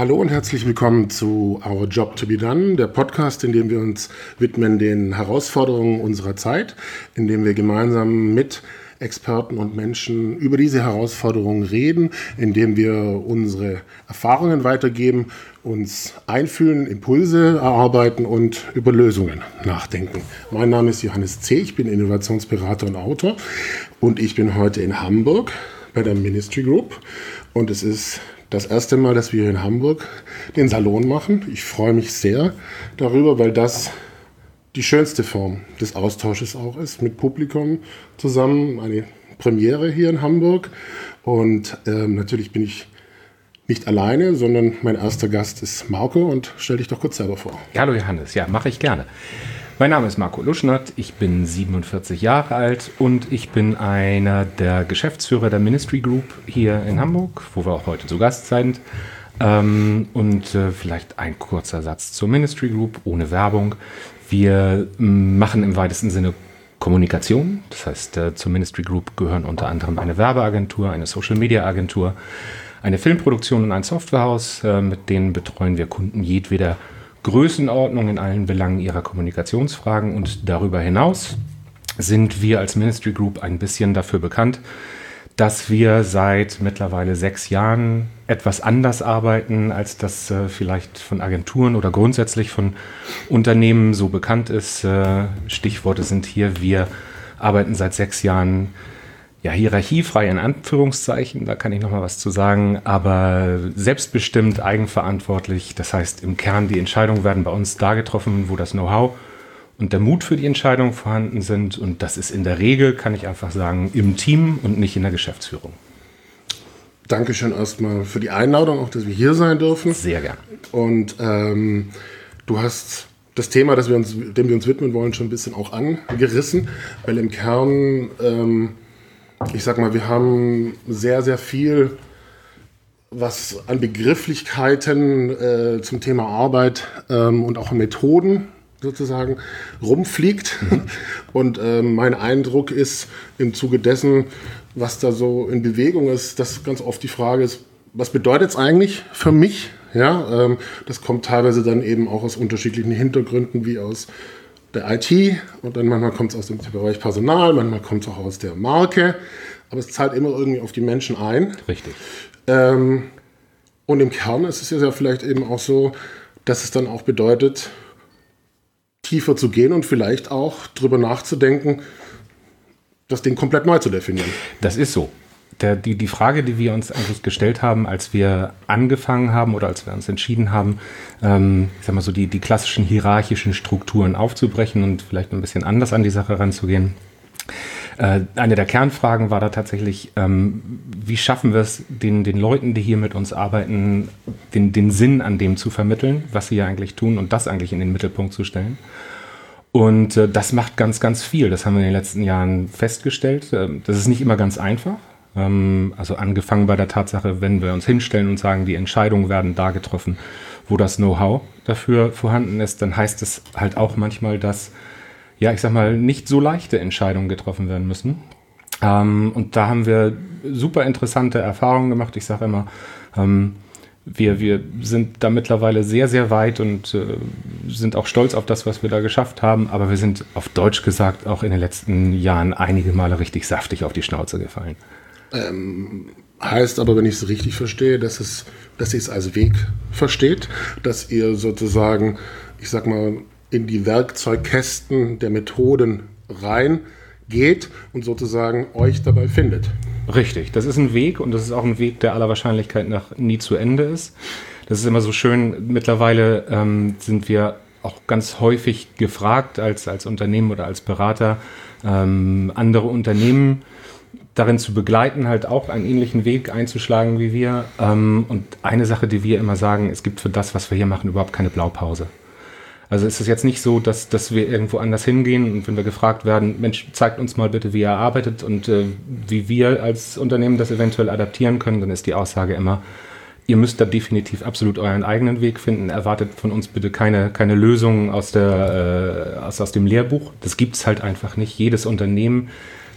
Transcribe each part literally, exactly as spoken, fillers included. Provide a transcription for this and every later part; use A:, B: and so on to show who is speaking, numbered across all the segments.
A: Hallo und herzlich willkommen zu Our Job to be Done, der Podcast, in dem wir uns widmen den Herausforderungen unserer Zeit, in dem wir gemeinsam mit Experten und Menschen über diese Herausforderungen reden, in dem wir unsere Erfahrungen weitergeben, uns einfühlen, Impulse erarbeiten und über Lösungen nachdenken. Mein Name ist Johannes C., ich bin Innovationsberater und Autor und ich bin heute in Hamburg bei der Ministry Group und es ist das erste Mal, dass wir hier in Hamburg den Salon machen. Ich freue mich sehr darüber, weil das die schönste Form des Austausches auch ist, mit Publikum zusammen. Eine Premiere hier in Hamburg. Und ähm, natürlich bin ich nicht alleine, sondern mein erster Gast ist Marco. Und stell dich doch kurz selber vor.
B: Hallo Johannes, ja, mache ich gerne. Mein Name ist Marco Luschnert, ich bin siebenundvierzig Jahre alt und ich bin einer der Geschäftsführer der Ministry Group hier in Hamburg, wo wir auch heute zu Gast sind. Ähm, und äh, vielleicht ein kurzer Satz zur Ministry Group, ohne Werbung. Wir m, machen im weitesten Sinne Kommunikation. Das heißt, äh, zur Ministry Group gehören unter anderem eine Werbeagentur, eine Social-Media-Agentur, eine Filmproduktion und ein Softwarehaus. Äh, mit denen betreuen wir Kunden jedweder Größenordnung in allen Belangen ihrer Kommunikationsfragen. Und darüber hinaus sind wir als Ministry Group ein bisschen dafür bekannt, dass wir seit mittlerweile sechs Jahren etwas anders arbeiten, als das äh, vielleicht von Agenturen oder grundsätzlich von Unternehmen so bekannt ist. Äh, Stichworte sind hier, wir arbeiten seit sechs Jahren ja, hierarchiefrei in Anführungszeichen, da kann ich noch mal was zu sagen, aber selbstbestimmt, eigenverantwortlich. Das heißt, im Kern, die Entscheidungen werden bei uns da getroffen, wo das Know-how und der Mut für die Entscheidung vorhanden sind. Und das ist in der Regel, kann ich einfach sagen, im Team und nicht in der Geschäftsführung.
A: Dankeschön erstmal für die Einladung, auch dass wir hier sein dürfen.
B: Sehr gern.
A: Und ähm, du hast das Thema, das wir uns, dem wir uns widmen wollen, schon ein bisschen auch angerissen, weil im Kern, ähm, ich sag mal, wir haben sehr, sehr viel, was an Begrifflichkeiten äh, zum Thema Arbeit ähm, und auch an Methoden sozusagen rumfliegt. Mhm. Und ähm, mein Eindruck ist im Zuge dessen, was da so in Bewegung ist, dass ganz oft die Frage ist, was bedeutet es eigentlich für mich? Ja, ähm, das kommt teilweise dann eben auch aus unterschiedlichen Hintergründen, wie aus der I T und dann manchmal kommt es aus dem Bereich Personal, manchmal kommt es auch aus der Marke, aber es zahlt immer irgendwie auf die Menschen ein.
B: Richtig.
A: Ähm, und im Kern ist es ja vielleicht eben auch so, dass es dann auch bedeutet, tiefer zu gehen und vielleicht auch drüber nachzudenken, das Ding komplett neu zu definieren.
B: Das ist so. Der, die, die Frage, die wir uns eigentlich gestellt haben, als wir angefangen haben oder als wir uns entschieden haben, ähm, ich sag mal so die, die klassischen hierarchischen Strukturen aufzubrechen und vielleicht ein bisschen anders an die Sache ranzugehen. Äh, eine der Kernfragen war da tatsächlich, ähm, wie schaffen wir es, den, den Leuten, die hier mit uns arbeiten, den, den Sinn an dem zu vermitteln, was sie ja eigentlich tun und das eigentlich in den Mittelpunkt zu stellen. Und äh, das macht ganz, ganz viel. Das haben wir in den letzten Jahren festgestellt. Äh, das ist nicht immer ganz einfach. Also angefangen bei der Tatsache, wenn wir uns hinstellen und sagen, die Entscheidungen werden da getroffen, wo das Know-how dafür vorhanden ist, dann heißt es halt auch manchmal, dass, ja, ich sag mal, nicht so leichte Entscheidungen getroffen werden müssen. Und da haben wir super interessante Erfahrungen gemacht. Ich sage immer, wir, wir sind da mittlerweile sehr, sehr weit und sind auch stolz auf das, was wir da geschafft haben. Aber wir sind auf Deutsch gesagt auch in den letzten Jahren einige Male richtig saftig auf die Schnauze gefallen.
A: Ähm, heißt aber, wenn ich es richtig verstehe, dass, es, dass ihr es als Weg versteht, dass ihr sozusagen, ich sag mal, in die Werkzeugkästen der Methoden reingeht und sozusagen euch dabei findet.
B: Richtig, das ist ein Weg und das ist auch ein Weg, der aller Wahrscheinlichkeit nach nie zu Ende ist. Das ist immer so schön, mittlerweile ähm, sind wir auch ganz häufig gefragt als, als Unternehmen oder als Berater, ähm, andere Unternehmen darin zu begleiten, halt auch einen ähnlichen Weg einzuschlagen wie wir. Und eine Sache, die wir immer sagen, es gibt für das, was wir hier machen, überhaupt keine Blaupause. Also ist es jetzt nicht so, dass, dass wir irgendwo anders hingehen und wenn wir gefragt werden, Mensch, zeigt uns mal bitte, wie ihr arbeitet und äh, wie wir als Unternehmen das eventuell adaptieren können, dann ist die Aussage immer, ihr müsst da definitiv absolut euren eigenen Weg finden. Erwartet von uns bitte keine, keine Lösungen aus, der, äh, aus, aus dem Lehrbuch. Das gibt es halt einfach nicht. Jedes Unternehmen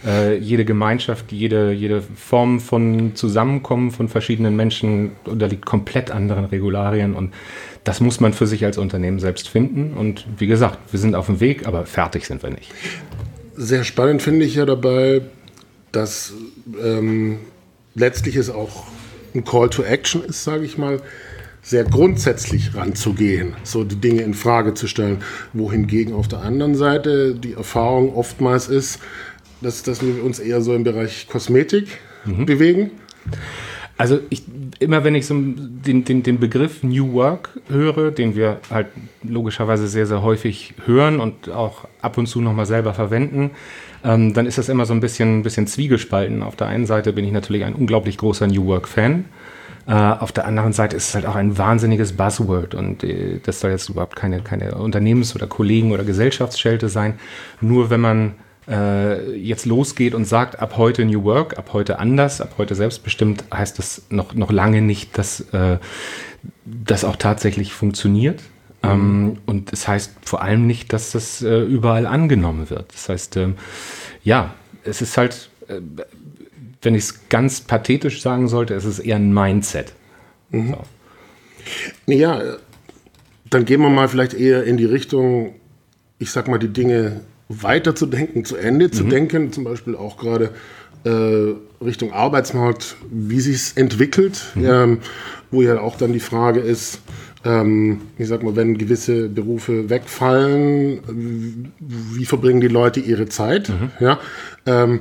B: Äh, jede Gemeinschaft, jede, jede Form von Zusammenkommen von verschiedenen Menschen unterliegt komplett anderen Regularien und das muss man für sich als Unternehmen selbst finden. Und wie gesagt, wir sind auf dem Weg, aber fertig sind wir nicht.
A: Sehr spannend finde ich ja dabei, dass ähm, letztlich es auch ein Call to Action ist, sage ich mal, sehr grundsätzlich ranzugehen, so die Dinge in Frage zu stellen. Wohingegen auf der anderen Seite die Erfahrung oftmals ist, dass, dass wir uns eher so im Bereich Kosmetik mhm. bewegen.
B: Also ich, immer wenn ich so den, den, den Begriff New Work höre, den wir halt logischerweise sehr, sehr häufig hören und auch ab und zu nochmal selber verwenden, ähm, dann ist das immer so ein bisschen, bisschen zwiegespalten. Auf der einen Seite bin ich natürlich ein unglaublich großer New Work-Fan. Uh, auf der anderen Seite ist es halt auch ein wahnsinniges Buzzword und äh, das soll jetzt überhaupt keine, keine Unternehmens- oder Kollegen- oder Gesellschaftsschelte sein. Nur wenn man äh, jetzt losgeht und sagt, ab heute New Work, ab heute anders, ab heute selbstbestimmt, heißt das noch, noch lange nicht, dass äh, das auch tatsächlich funktioniert. Mhm. Ähm, und es heißt vor allem nicht, dass das äh, überall angenommen wird. Das heißt, ähm, ja, es ist halt... Äh, wenn ich es ganz pathetisch sagen sollte, ist es eher ein Mindset.
A: Mhm. So. Ja, dann gehen wir mal vielleicht eher in die Richtung, ich sag mal, die Dinge weiterzudenken, zu Ende zu mhm. denken, zum Beispiel auch gerade äh, Richtung Arbeitsmarkt, wie sich es entwickelt, mhm. ähm, wo ja auch dann die Frage ist, ähm, ich sag mal, wenn gewisse Berufe wegfallen, wie verbringen die Leute ihre Zeit? Mhm. Ja, ähm,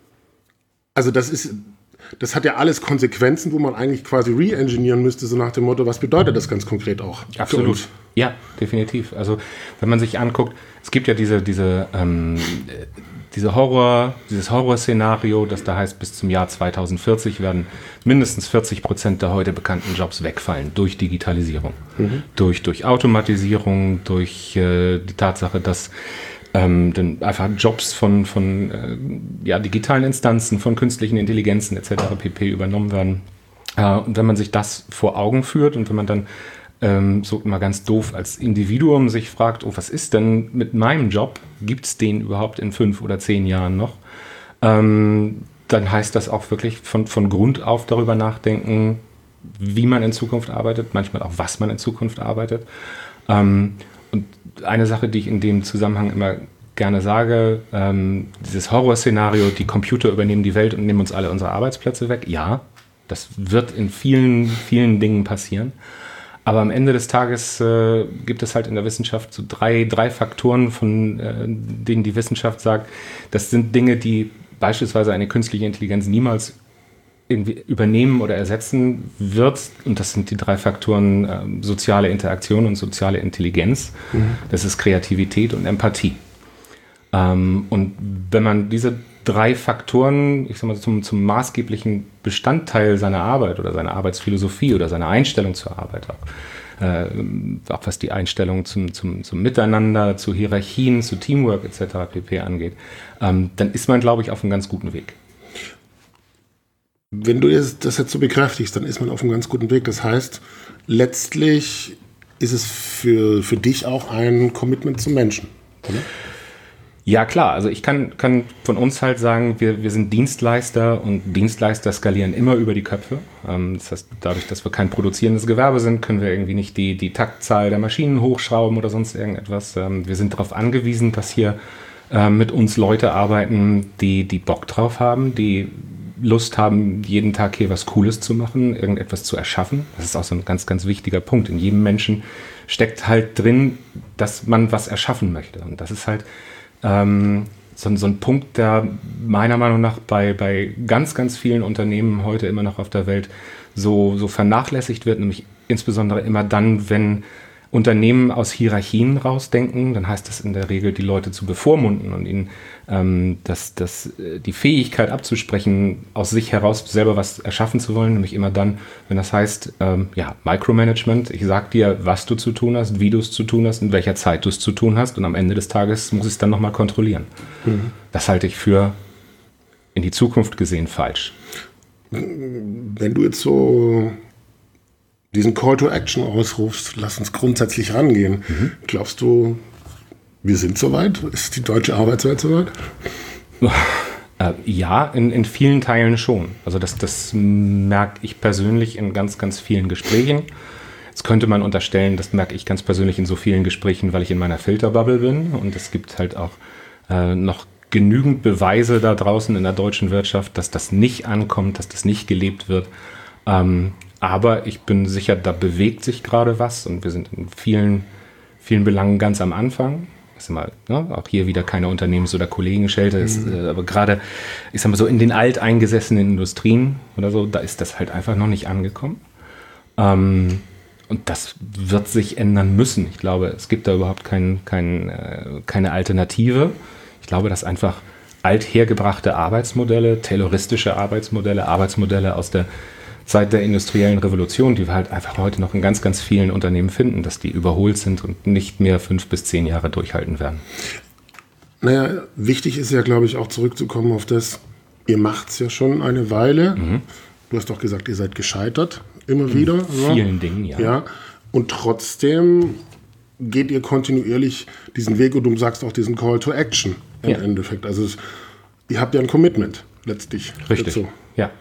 A: Also das ist, das hat ja alles Konsequenzen, wo man eigentlich quasi re-engineeren müsste, so nach dem Motto, was bedeutet das ganz konkret auch?
B: Absolut. Ja, definitiv. Also wenn man sich anguckt, es gibt ja diese, diese, ähm, diese Horror, dieses Horrorszenario, das da heißt, bis zum Jahr zweitausendvierzig werden mindestens vierzig Prozent der heute bekannten Jobs wegfallen durch Digitalisierung, mhm. durch, durch Automatisierung, durch äh, die Tatsache, dass Ähm, dann einfach Jobs von, von äh, ja, digitalen Instanzen, von künstlichen Intelligenzen et cetera pp. Übernommen werden. Äh, und wenn man sich das vor Augen führt und wenn man dann ähm, so mal ganz doof als Individuum sich fragt, oh, was ist denn mit meinem Job? Gibt es den überhaupt in fünf oder zehn Jahren noch? Ähm, dann heißt das auch wirklich von, von Grund auf darüber nachdenken, wie man in Zukunft arbeitet, manchmal auch, was man in Zukunft arbeitet. Ähm, Und eine Sache, die ich in dem Zusammenhang immer gerne sage, ähm, dieses Horrorszenario, die Computer übernehmen die Welt und nehmen uns alle unsere Arbeitsplätze weg. Ja, das wird in vielen, vielen Dingen passieren. Aber am Ende des Tages äh, gibt es halt in der Wissenschaft so drei, drei Faktoren, von äh, denen die Wissenschaft sagt, das sind Dinge, die beispielsweise eine künstliche Intelligenz niemals irgendwie übernehmen oder ersetzen wird. Und das sind die drei Faktoren äh, soziale Interaktion und soziale Intelligenz. Mhm. Das ist Kreativität und Empathie. Ähm, und wenn man diese drei Faktoren, ich sag mal, zum, zum maßgeblichen Bestandteil seiner Arbeit oder seiner Arbeitsphilosophie oder seiner Einstellung zur Arbeit auch, äh, auch was die Einstellung zum, zum, zum Miteinander, zu Hierarchien, zu Teamwork et cetera pp. Angeht, ähm, dann ist man, glaube ich, auf einem ganz guten Weg.
A: Wenn du das jetzt so bekräftigst, dann ist man auf einem ganz guten Weg. Das heißt, letztlich ist es für, für dich auch ein Commitment zum Menschen, oder?
B: Ja, klar. Also ich kann, kann von uns halt sagen, wir, wir sind Dienstleister und Dienstleister skalieren immer über die Köpfe. Ähm, das heißt, dadurch, dass wir kein produzierendes Gewerbe sind, können wir irgendwie nicht die, die Taktzahl der Maschinen hochschrauben oder sonst irgendetwas. Ähm, wir sind darauf angewiesen, dass hier äh, mit uns Leute arbeiten, die, die Bock drauf haben, die Lust haben, jeden Tag hier was Cooles zu machen, irgendetwas zu erschaffen. Das ist auch so ein ganz, ganz wichtiger Punkt. In jedem Menschen steckt halt drin, dass man was erschaffen möchte. Und das ist halt ähm, so, so ein Punkt, der meiner Meinung nach bei, bei ganz, ganz vielen Unternehmen heute immer noch auf der Welt so, so vernachlässigt wird, nämlich insbesondere immer dann, wenn Unternehmen aus Hierarchien rausdenken, dann heißt das in der Regel, die Leute zu bevormunden und ihnen ähm, das, das, die Fähigkeit abzusprechen, aus sich heraus selber was erschaffen zu wollen, nämlich immer dann, wenn das heißt, ähm, ja, Micromanagement, ich sag dir, was du zu tun hast, wie du es zu tun hast, in welcher Zeit du es zu tun hast und am Ende des Tages muss ich es dann nochmal kontrollieren. Mhm. Das halte ich für in die Zukunft gesehen falsch.
A: Wenn du jetzt so diesen Call to Action ausrufst, lass uns grundsätzlich rangehen. Mhm. Glaubst du, wir sind soweit? Ist die deutsche Arbeitswelt soweit?
B: Äh, ja, in, in vielen Teilen schon. Also das, das merke ich persönlich in ganz, ganz vielen Gesprächen. Jetzt könnte man unterstellen, das merke ich ganz persönlich in so vielen Gesprächen, weil ich in meiner Filterbubble bin. Und es gibt halt auch äh, noch genügend Beweise da draußen in der deutschen Wirtschaft, dass das nicht ankommt, dass das nicht gelebt wird. Ähm, aber ich bin sicher, da bewegt sich gerade was und wir sind in vielen, vielen Belangen ganz am Anfang. Ist immer, ne, auch hier wieder keine Unternehmens- oder Kollegenschelte, ist, mhm. äh, aber gerade, ich sag mal so, in den alteingesessenen Industrien oder so, da ist das halt einfach noch nicht angekommen. Ähm, und das wird sich ändern müssen. Ich glaube, es gibt da überhaupt kein, kein, äh, keine Alternative. Ich glaube, dass einfach althergebrachte Arbeitsmodelle, tayloristische Arbeitsmodelle, Arbeitsmodelle aus der Zeit der industriellen Revolution, die wir halt einfach heute noch in ganz, ganz vielen Unternehmen finden, dass die überholt sind und nicht mehr fünf bis zehn Jahre durchhalten werden.
A: Naja, wichtig ist ja, glaube ich, auch zurückzukommen auf das, ihr macht es ja schon eine Weile. Mhm. Du hast doch gesagt, ihr seid gescheitert, immer wieder. In
B: vielen ja. Dingen, ja.
A: ja. Und trotzdem geht ihr kontinuierlich diesen Weg und du sagst auch diesen Call to Action im ja. Endeffekt. Also es, ihr habt ja ein Commitment letztlich.
B: Richtig, dazu. Ja.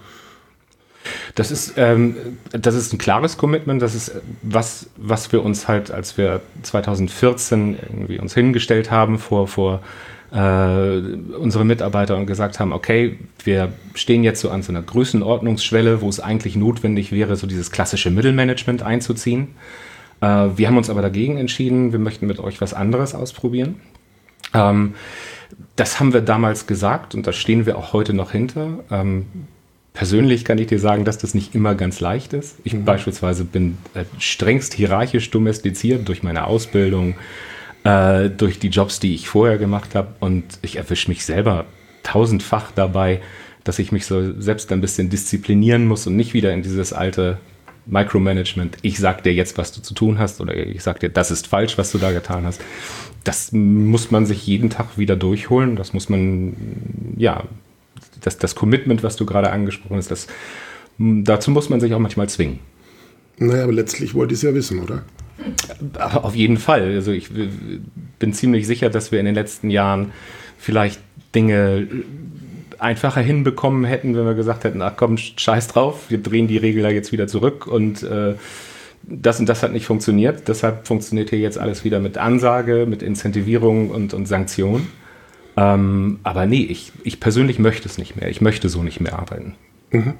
B: Das ist, ähm, das ist ein klares Commitment, das ist was, was wir uns halt, als wir zwanzig vierzehn irgendwie uns hingestellt haben vor, vor äh, unsere Mitarbeiter und gesagt haben, okay, wir stehen jetzt so an so einer Größenordnungsschwelle, wo es eigentlich notwendig wäre, so dieses klassische Mittelmanagement einzuziehen. Äh, wir haben uns aber dagegen entschieden, wir möchten mit euch was anderes ausprobieren. Ähm, das haben wir damals gesagt und da stehen wir auch heute noch hinter. Ähm, Persönlich kann ich dir sagen, dass das nicht immer ganz leicht ist. Ich mhm. beispielsweise bin äh, strengst hierarchisch domestiziert durch meine Ausbildung, äh, durch die Jobs, die ich vorher gemacht habe. Und ich erwische mich selber tausendfach dabei, dass ich mich so selbst ein bisschen disziplinieren muss und nicht wieder in dieses alte Micromanagement, ich sag dir jetzt, was du zu tun hast oder ich sag dir, das ist falsch, was du da getan hast. Das muss man sich jeden Tag wieder durchholen. Das muss man, ja... Das, das Commitment, was du gerade angesprochen hast, das, dazu muss man sich auch manchmal zwingen.
A: Naja, aber letztlich wollt ihr es ja wissen, oder?
B: Auf jeden Fall. Also ich bin ziemlich sicher, dass wir in den letzten Jahren vielleicht Dinge einfacher hinbekommen hätten, wenn wir gesagt hätten, ach komm, scheiß drauf, wir drehen die Regel da jetzt wieder zurück und äh, das und das hat nicht funktioniert. Deshalb funktioniert hier jetzt alles wieder mit Ansage, mit Incentivierung und, und Sanktion. Ähm, aber nee, ich, ich persönlich möchte es nicht mehr. Ich möchte so nicht mehr arbeiten.
A: Mhm.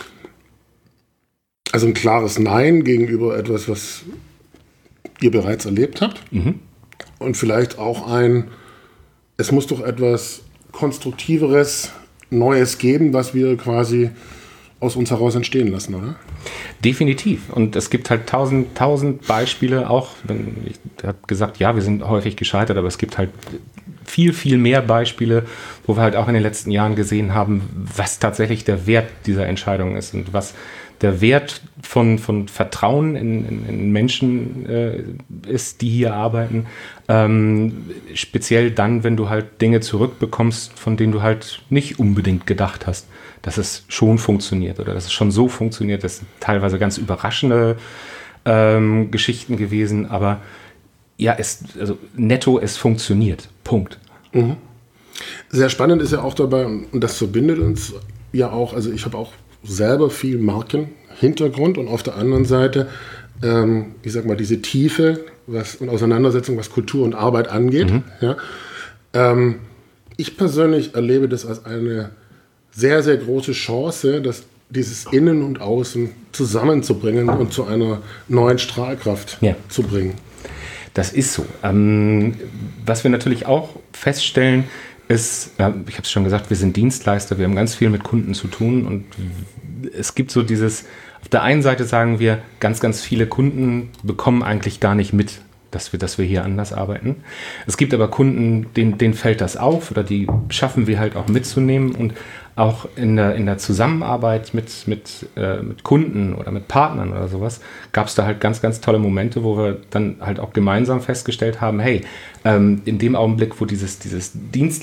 A: Also ein klares Nein gegenüber etwas, was ihr bereits erlebt habt. Mhm. Und vielleicht auch ein, es muss doch etwas Konstruktiveres, Neues geben, was wir quasi aus uns heraus entstehen lassen, oder?
B: Definitiv. Und es gibt halt tausend, tausend Beispiele auch. Ich habe gesagt, ja, wir sind häufig gescheitert, aber es gibt halt viel, viel mehr Beispiele, wo wir halt auch in den letzten Jahren gesehen haben, was tatsächlich der Wert dieser Entscheidung ist und was der Wert von, von Vertrauen in, in, in Menschen äh, ist, die hier arbeiten. Ähm, speziell dann, wenn du halt Dinge zurückbekommst, von denen du halt nicht unbedingt gedacht hast, dass es schon funktioniert oder dass es schon so funktioniert. Das sind teilweise ganz überraschende ähm, Geschichten gewesen, aber ja, es, also netto, es funktioniert. Punkt.
A: Mhm. Sehr spannend ist ja auch dabei, und das verbindet uns ja auch, also ich habe auch selber viel Markenhintergrund und auf der anderen Seite, ähm, ich sag mal, diese Tiefe was, und Auseinandersetzung, was Kultur und Arbeit angeht. Mhm. Ja. Ähm, ich persönlich erlebe das als eine sehr, sehr große Chance, dass dieses Innen und Außen zusammenzubringen und zu einer neuen Strahlkraft ja. zu bringen.
B: Das ist so. Ähm, was wir natürlich auch feststellen, ist, äh, ich habe es schon gesagt, wir sind Dienstleister, wir haben ganz viel mit Kunden zu tun und es gibt so dieses, auf der einen Seite sagen wir, ganz, ganz viele Kunden bekommen eigentlich gar nicht mit, dass wir, dass wir hier anders arbeiten. Es gibt aber Kunden, denen, denen fällt das auf oder die schaffen wir halt auch mitzunehmen und auch in der, in der Zusammenarbeit mit, mit, äh, mit Kunden oder mit Partnern oder sowas gab es da halt ganz, ganz tolle Momente, wo wir dann halt auch gemeinsam festgestellt haben, hey, ähm, in dem Augenblick, wo dieses, dieses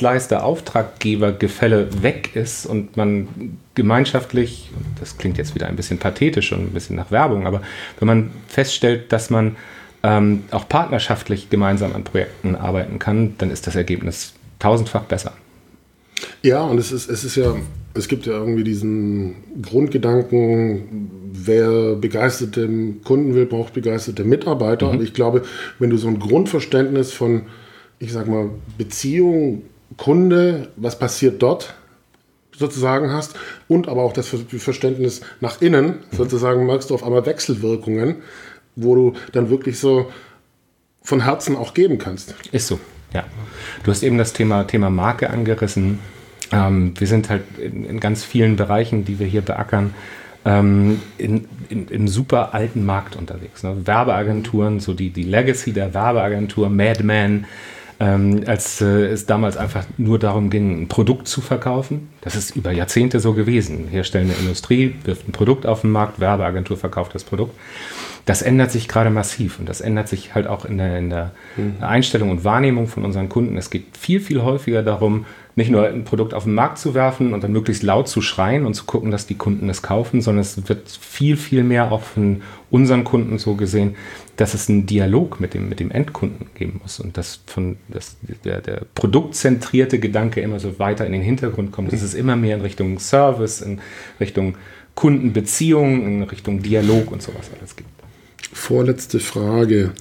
B: Dienstleister-Auftraggeber-Gefälle weg ist und man gemeinschaftlich, das klingt jetzt wieder ein bisschen pathetisch und ein bisschen nach Werbung, aber wenn man feststellt, dass man ähm, auch partnerschaftlich gemeinsam an Projekten arbeiten kann, dann ist das Ergebnis tausendfach besser.
A: Ja, und es ist, es ist ja, es gibt ja irgendwie diesen Grundgedanken, wer begeisterte Kunden will, braucht begeisterte Mitarbeiter. Mhm. Und ich glaube, wenn du so ein Grundverständnis von, ich sag mal, Beziehung, Kunde, was passiert dort sozusagen hast und aber auch das Verständnis nach innen, mhm. sozusagen, merkst du auf einmal Wechselwirkungen, wo du dann wirklich so von Herzen auch geben kannst.
B: Ist so, ja. Du hast eben das Thema, Thema Marke angerissen. Ähm, wir sind halt in, in ganz vielen Bereichen, die wir hier beackern, ähm, in, in, im super alten Markt unterwegs. Ne? Werbeagenturen, so die, die Legacy der Werbeagentur, Mad Men, ähm, als äh, es damals einfach nur darum ging, ein Produkt zu verkaufen. Das ist über Jahrzehnte so gewesen. Herstellende Industrie wirft ein Produkt auf den Markt, Werbeagentur verkauft das Produkt. Das ändert sich gerade massiv und das ändert sich halt auch in der, in der mhm. Einstellung und Wahrnehmung von unseren Kunden. Es geht viel, viel häufiger darum, nicht nur ein Produkt auf den Markt zu werfen und dann möglichst laut zu schreien und zu gucken, dass die Kunden es kaufen, sondern es wird viel, viel mehr auch von unseren Kunden so gesehen, dass es einen Dialog mit dem, mit dem Endkunden geben muss und dass von, dass der, der produktzentrierte Gedanke immer so weiter in den Hintergrund kommt, dass es immer mehr in Richtung Service, in Richtung Kundenbeziehung, in Richtung Dialog und sowas alles gibt.
A: Vorletzte Frage.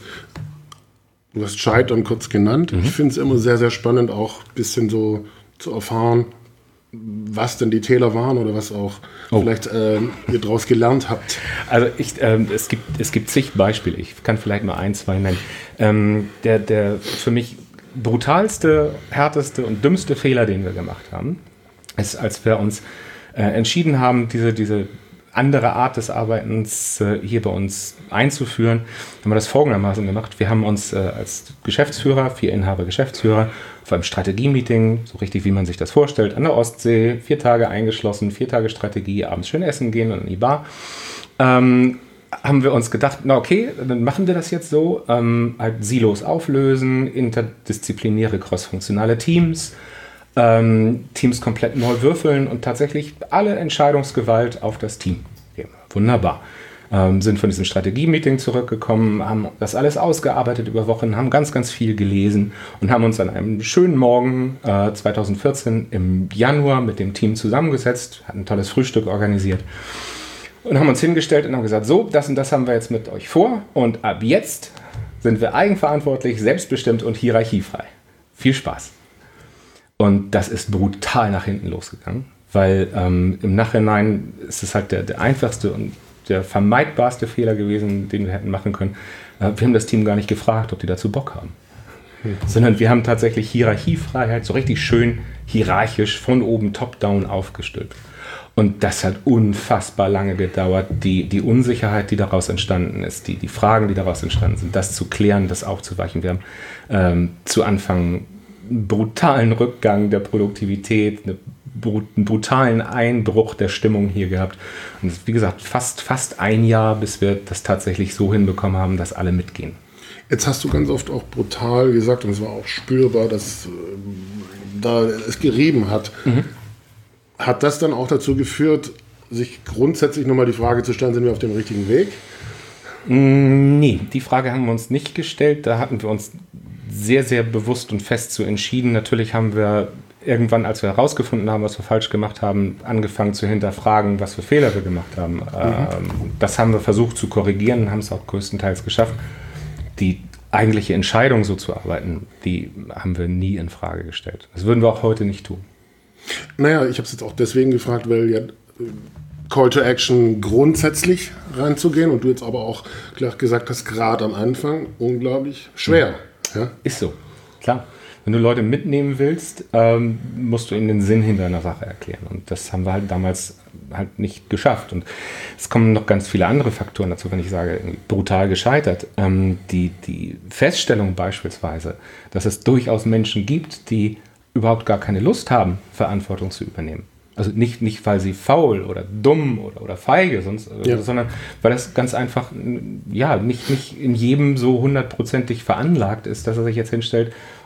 A: Du hast Scheitern kurz genannt. Mhm. Ich finde es immer sehr, sehr spannend, auch ein bisschen so zu erfahren, was denn die Täler waren oder was auch oh. vielleicht äh, ihr daraus gelernt habt.
B: Also ich, ähm, es gibt, es gibt zig Beispiele. Ich kann vielleicht mal ein, zwei nennen. Ähm, der, der für mich brutalste, härteste und dümmste Fehler, den wir gemacht haben, ist, als wir uns äh, entschieden haben, diese, diese andere Art des Arbeitens äh, hier bei uns einzuführen, haben wir das folgendermaßen gemacht. Wir haben uns äh, als Geschäftsführer, vier Inhaber Geschäftsführer, auf einem Strategie-Meeting, so richtig wie man sich das vorstellt, an der Ostsee, vier Tage eingeschlossen, vier Tage Strategie, abends schön essen gehen und in die Bar, ähm, haben wir uns gedacht, na okay, dann machen wir das jetzt so, ähm, halt Silos auflösen, interdisziplinäre, crossfunktionale Teams, Ähm, Teams komplett neu würfeln und tatsächlich alle Entscheidungsgewalt auf das Team geben. Wunderbar. Ähm, sind von diesem Strategie-Meeting zurückgekommen, haben das alles ausgearbeitet über Wochen, haben ganz, ganz viel gelesen und haben uns an einem schönen Morgen äh, zwanzig vierzehn im Januar mit dem Team zusammengesetzt, hatten ein tolles Frühstück organisiert und haben uns hingestellt und haben gesagt, so, das und das haben wir jetzt mit euch vor und ab jetzt sind wir eigenverantwortlich, selbstbestimmt und hierarchiefrei. Viel Spaß. Und das ist brutal nach hinten losgegangen, weil ähm, im Nachhinein ist es halt der, der einfachste und der vermeidbarste Fehler gewesen, den wir hätten machen können. Äh, wir haben das Team gar nicht gefragt, ob die dazu Bock haben. Mhm. Sondern wir haben tatsächlich Hierarchiefreiheit, so richtig schön hierarchisch von oben top-down aufgestülpt. Und das hat unfassbar lange gedauert, die, die Unsicherheit, die daraus entstanden ist, die, die Fragen, die daraus entstanden sind, das zu klären, das aufzuweichen. Wir haben ähm, zu Anfang einen brutalen Rückgang der Produktivität, eine, einen brutalen Einbruch der Stimmung hier gehabt. Und wie gesagt, fast, fast ein Jahr, bis wir das tatsächlich so hinbekommen haben, dass alle mitgehen.
A: Jetzt hast du ganz oft auch brutal gesagt, und es war auch spürbar, dass äh, da es gerieben hat. Mhm. Hat das dann auch dazu geführt, sich grundsätzlich nochmal die Frage zu stellen, sind wir auf dem richtigen Weg?
B: Nee, die Frage haben wir uns nicht gestellt. Da hatten wir uns sehr, sehr bewusst und fest zu entschieden. Natürlich haben wir irgendwann, als wir herausgefunden haben, was wir falsch gemacht haben, angefangen zu hinterfragen, was für Fehler wir gemacht haben. Mhm. Ähm, das haben wir versucht zu korrigieren und haben es auch größtenteils geschafft. Die eigentliche Entscheidung, so zu arbeiten, die haben wir nie in Frage gestellt. Das würden wir auch heute nicht tun.
A: Naja, ich habe es jetzt auch deswegen gefragt, weil ja Call to Action grundsätzlich reinzugehen und du jetzt aber auch klar gesagt hast, gerade am Anfang unglaublich schwer. Mhm. Ja?
B: Ist so, klar. Wenn du Leute mitnehmen willst, ähm, musst du ihnen den Sinn hinter einer Sache erklären. Und das haben wir halt damals halt nicht geschafft. Und es kommen noch ganz viele andere Faktoren dazu, wenn ich sage, brutal gescheitert. Ähm, die, die Feststellung beispielsweise, dass es durchaus Menschen gibt, die überhaupt gar keine Lust haben, Verantwortung zu übernehmen. Also nicht, nicht weil sie faul oder dumm oder, oder feige, sonst, ja. sondern weil das ganz einfach ja, nicht, nicht in jedem so hundertprozentig veranlagt ist, dass er sich jetzt hinstellt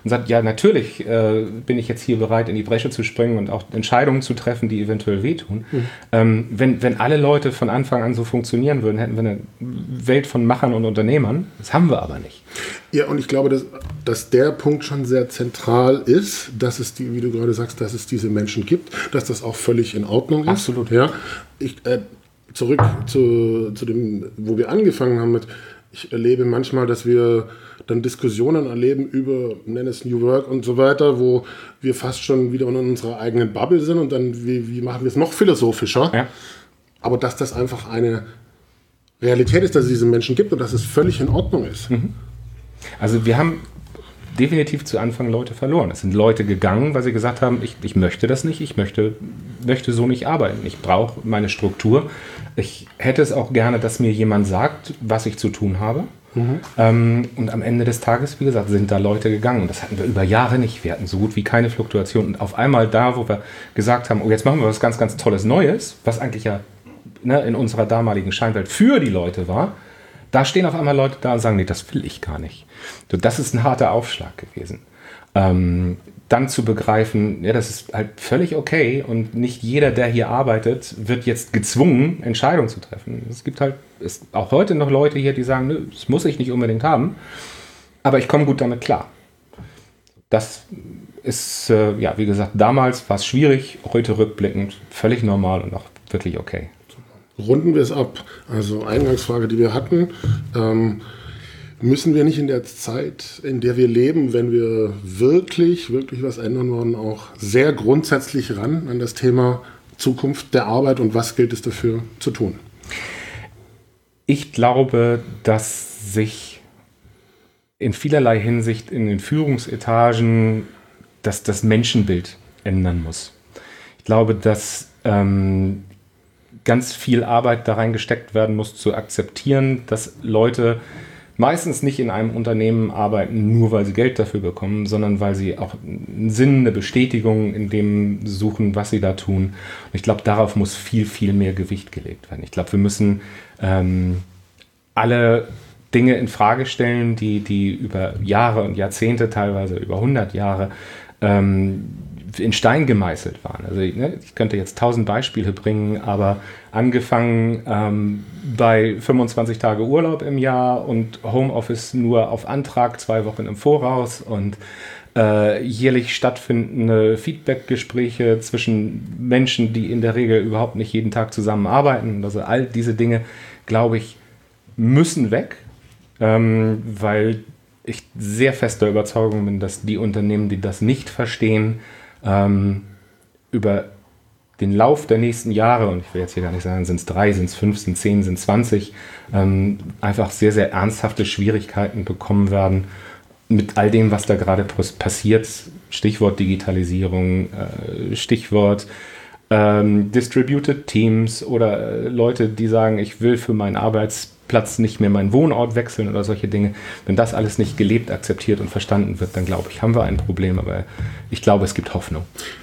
B: und sagt, ja, natürlich äh, bin ich jetzt hier bereit, in die Bresche zu springen und auch Entscheidungen zu treffen, die eventuell wehtun. Mhm. Ähm, wenn, wenn alle Leute von Anfang an so funktionieren würden, hätten wir eine Welt von Machern und Unternehmern. Das haben wir aber nicht.
A: Ja, und ich glaube, dass, dass der Punkt schon sehr zentral ist, dass es, die, wie du gerade sagst, dass es diese Menschen gibt, dass das auch völlig in Ordnung ist.
B: Absolut.
A: Ja, ich, äh, zurück zu, zu dem, wo wir angefangen haben mit, ich erlebe manchmal, dass wir dann Diskussionen erleben über, nenn es New Work und so weiter, wo wir fast schon wieder in unserer eigenen Bubble sind und dann, wie, wie machen wir es noch philosophischer?
B: Ja.
A: Aber dass das einfach eine Realität ist, dass es diese Menschen gibt und dass es völlig in Ordnung ist.
B: Mhm. Also wir haben definitiv zu Anfang Leute verloren. Es sind Leute gegangen, weil sie gesagt haben, ich, ich möchte das nicht, ich möchte, möchte so nicht arbeiten. Ich brauche meine Struktur. Ich hätte es auch gerne, dass mir jemand sagt, was ich zu tun habe. Mhm. Ähm, und am Ende des Tages, wie gesagt, sind da Leute gegangen. Das hatten wir über Jahre nicht. Wir hatten so gut wie keine Fluktuation. Und auf einmal da, wo wir gesagt haben, oh, jetzt machen wir was ganz, ganz Tolles Neues, was eigentlich ja ne, in unserer damaligen Scheinwelt für die Leute war, da stehen auf einmal Leute da und sagen, nee, das will ich gar nicht. So, das ist ein harter Aufschlag gewesen. Ähm, dann zu begreifen, ja, das ist halt völlig okay und nicht jeder, der hier arbeitet, wird jetzt gezwungen, Entscheidungen zu treffen. Es gibt halt es auch heute noch Leute hier, die sagen, nö, das muss ich nicht unbedingt haben, aber ich komme gut damit klar. Das ist, äh, ja, wie gesagt, damals war es schwierig, heute rückblickend völlig normal und auch wirklich okay.
A: Runden wir es ab. Also Eingangsfrage, die wir hatten, ähm, müssen wir nicht in der Zeit, in der wir leben, wenn wir wirklich, wirklich was ändern wollen, auch sehr grundsätzlich ran an das Thema Zukunft der Arbeit und was gilt es dafür zu tun?
B: Ich glaube, dass sich in vielerlei Hinsicht in den Führungsetagen das, das Menschenbild ändern muss. Ich glaube, dass ähm, ganz viel Arbeit da reingesteckt werden muss, zu akzeptieren, dass Leute meistens nicht in einem Unternehmen arbeiten, nur weil sie Geld dafür bekommen, sondern weil sie auch einen Sinn, eine Bestätigung in dem suchen, was sie da tun. Und ich glaube, darauf muss viel, viel mehr Gewicht gelegt werden. Ich glaube, wir müssen ähm, alle Dinge in Frage stellen, die, die über Jahre und Jahrzehnte, teilweise über hundert Jahre, ähm, in Stein gemeißelt waren. Also ne, ich könnte jetzt tausend Beispiele bringen, aber angefangen ähm, bei fünfundzwanzig Tage Urlaub im Jahr und Homeoffice nur auf Antrag zwei Wochen im Voraus und äh, jährlich stattfindende Feedbackgespräche zwischen Menschen, die in der Regel überhaupt nicht jeden Tag zusammenarbeiten. Also all diese Dinge, glaube ich, müssen weg, ähm, weil ich sehr fester Überzeugung bin, dass die Unternehmen, die das nicht verstehen, ähm, über den Lauf der nächsten Jahre, und ich will jetzt hier gar nicht sagen, sind es drei, sind es fünf, sind es zehn, sind es zwanzig, ähm, einfach sehr, sehr ernsthafte Schwierigkeiten bekommen werden mit all dem, was da gerade passiert. Stichwort Digitalisierung, äh, Stichwort ähm, Distributed Teams oder äh, Leute, die sagen, ich will für meinen Arbeitsplatz nicht mehr meinen Wohnort wechseln oder solche Dinge. Wenn das alles nicht gelebt, akzeptiert und verstanden wird, dann glaube ich, haben wir ein Problem, aber ich glaube, es gibt Hoffnung.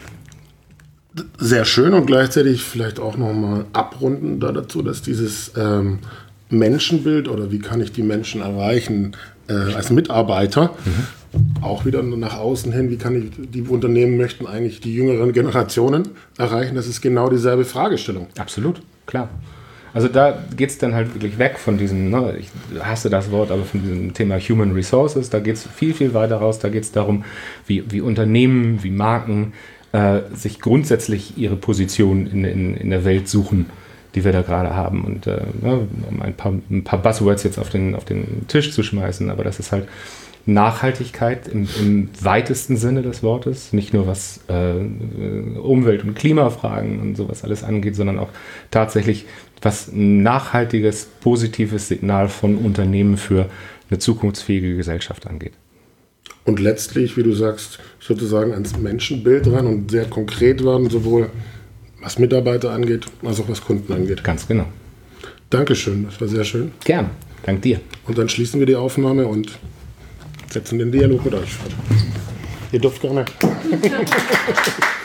A: Sehr schön und gleichzeitig vielleicht auch nochmal abrunden da dazu, dass dieses ähm, Menschenbild oder wie kann ich die Menschen erreichen äh, als Mitarbeiter, mhm. auch wieder nach außen hin, wie kann ich, die Unternehmen möchten eigentlich die jüngeren Generationen erreichen, das ist genau dieselbe Fragestellung.
B: Absolut, klar. Also da geht es dann halt wirklich weg von diesem, ne, ich hasse das Wort, aber von diesem Thema Human Resources, da geht es viel, viel weiter raus, da geht es darum, wie, wie Unternehmen, wie Marken äh, sich grundsätzlich ihre Position in, in, in der Welt suchen, die wir da gerade haben. Und äh, ne, um ein paar, ein paar Buzzwords jetzt auf den, auf den Tisch zu schmeißen, aber das ist halt Nachhaltigkeit im, im weitesten Sinne des Wortes, nicht nur was äh, Umwelt- und Klimafragen und sowas alles angeht, sondern auch tatsächlich was ein nachhaltiges, positives Signal von Unternehmen für eine zukunftsfähige Gesellschaft angeht.
A: Und letztlich, wie du sagst, sozusagen ans Menschenbild ran und sehr konkret werden, sowohl was Mitarbeiter angeht, als auch was Kunden angeht.
B: Ganz genau.
A: Dankeschön, das war sehr schön.
B: Gerne, dank dir.
A: Und dann schließen wir die Aufnahme und setzen den Dialog mit euch fort. Ihr dürft gerne.